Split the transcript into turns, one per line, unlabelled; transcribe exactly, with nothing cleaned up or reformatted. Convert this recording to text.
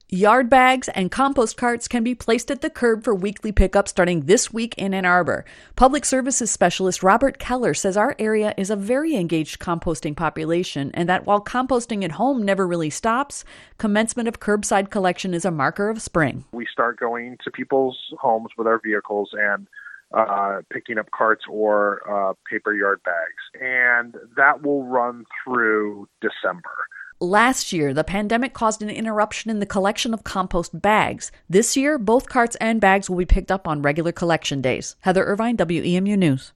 Yard bags and compost carts can be placed at the curb for weekly pickup starting this week in Ann Arbor. Public Services Specialist Robert Keller says our area is a very engaged composting population and that while composting at home never really stops, commencement of curbside collection is a marker of spring.
We start going to people's homes with our vehicles and uh, picking up carts or uh, paper yard bags, and that will run through December.
Last year, the pandemic caused an interruption in the collection of compost bags. This year, both carts and bags will be picked up on regular collection days. Heather Irvine, W E M U News.